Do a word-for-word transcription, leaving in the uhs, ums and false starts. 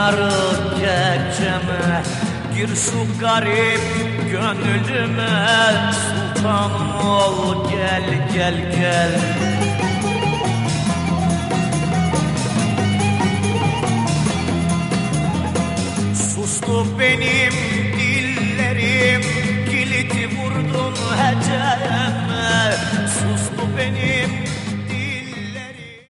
yarı geceme, gir şu garip gönlüme, sultanım ol gel gel gel. Sustu benim